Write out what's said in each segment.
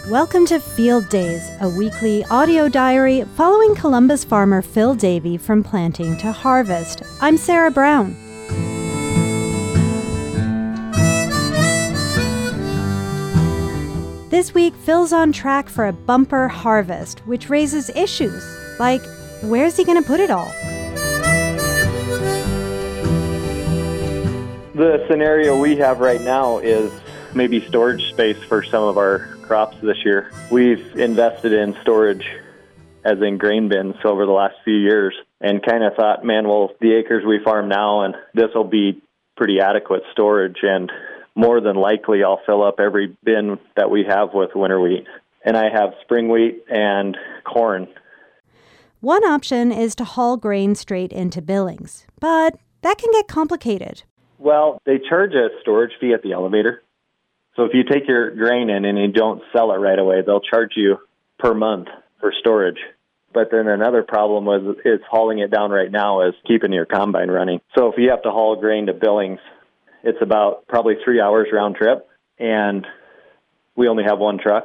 Welcome to Field Days, a weekly audio diary following Columbus farmer Phil Davey from planting to harvest. I'm Sarah Brown. This week, Phil's on track for a bumper harvest, which raises issues, like where's he going to put it all? The scenario we have right now is maybe storage space for some of our crops this year. We've invested in storage, as in grain bins, over the last few years and kind of thought, man, well, the acres we farm now, and this will be pretty adequate storage, and more than likely I'll fill up every bin that we have with winter wheat. And I have spring wheat and corn. One option is to haul grain straight into Billings, but that can get complicated. Well, they charge a storage fee at the elevator. So if you take your grain in and you don't sell it right away, they'll charge you per month for storage. But then another problem is hauling it down right now is keeping your combine running. So if you have to haul grain to Billings, it's about probably 3 hours round trip, and we only have one truck.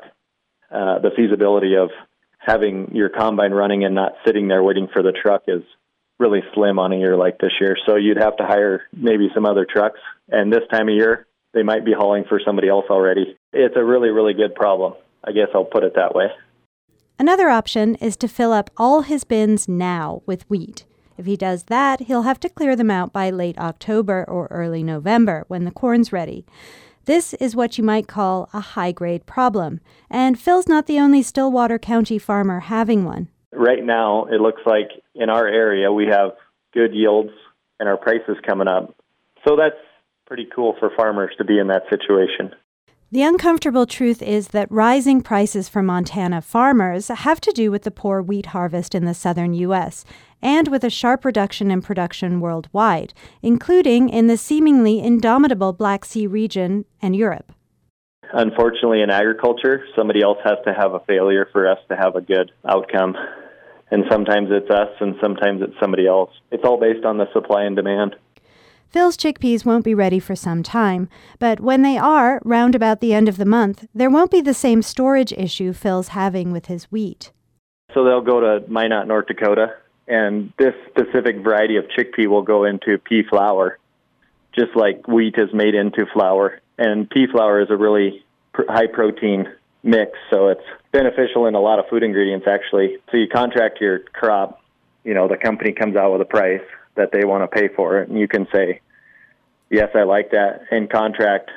The feasibility of having your combine running and not sitting there waiting for the truck is really slim on a year like this year. So you'd have to hire maybe some other trucks. And this time of year, they might be hauling for somebody else already. It's a really, really good problem. I guess I'll put it that way. Another option is to fill up all his bins now with wheat. If he does that, he'll have to clear them out by late October or early November when the corn's ready. This is what you might call a high-grade problem. And Phil's not the only Stillwater County farmer having one. Right now, it looks like in our area we have good yields and our prices coming up. So that's pretty cool for farmers to be in that situation. The uncomfortable truth is that rising prices for Montana farmers have to do with the poor wheat harvest in the southern U.S. and with a sharp reduction in production worldwide, including in the seemingly indomitable Black Sea region and Europe. Unfortunately, in agriculture, somebody else has to have a failure for us to have a good outcome. And sometimes it's us and sometimes it's somebody else. It's all based on the supply and demand. Phil's chickpeas won't be ready for some time, but when they are, round about the end of the month, there won't be the same storage issue Phil's having with his wheat. So they'll go to Minot, North Dakota, and this specific variety of chickpea will go into pea flour, just like wheat is made into flour. And pea flour is a really high-protein mix, so it's beneficial in a lot of food ingredients, actually. So you contract your crop, the company comes out with a price that they want to pay for it, and you can say, yes, I like that, and contract,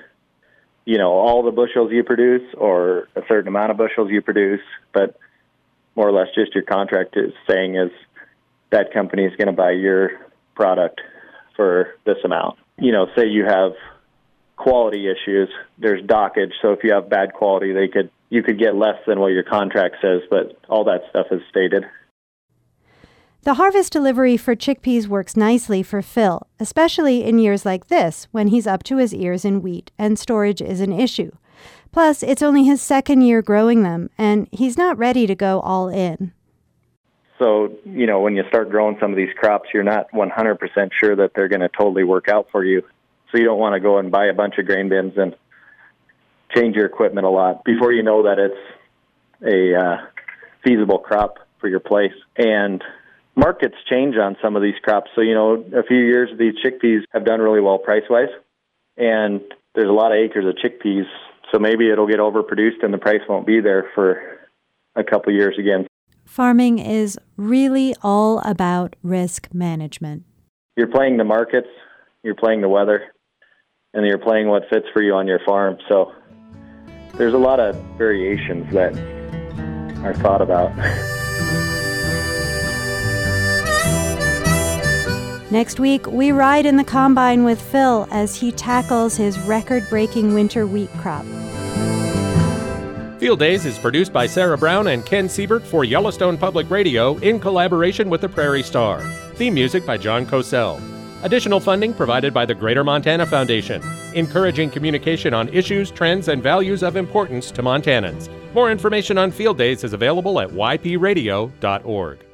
all the bushels you produce or a certain amount of bushels you produce, but more or less just your contract is saying is that company is going to buy your product for this amount. Say you have quality issues, there's dockage, so if you have bad quality, you could get less than what your contract says, but all that stuff is stated. The harvest delivery for chickpeas works nicely for Phil, especially in years like this, when he's up to his ears in wheat and storage is an issue. Plus, it's only his second year growing them, and he's not ready to go all in. So, when you start growing some of these crops, you're not 100% sure that they're going to totally work out for you. So you don't want to go and buy a bunch of grain bins and change your equipment a lot before you know that it's a feasible crop for your place. And markets change on some of these crops. So, a few years these chickpeas have done really well price-wise, and there's a lot of acres of chickpeas, so maybe it'll get overproduced and the price won't be there for a couple years again. Farming is really all about risk management. You're playing the markets, you're playing the weather, and you're playing what fits for you on your farm. So there's a lot of variations that are thought about. Next week, we ride in the combine with Phil as he tackles his record-breaking winter wheat crop. Field Days is produced by Sarah Brown and Ken Siebert for Yellowstone Public Radio in collaboration with the Prairie Star. Theme music by John Cosell. Additional funding provided by the Greater Montana Foundation, encouraging communication on issues, trends, and values of importance to Montanans. More information on Field Days is available at ypradio.org.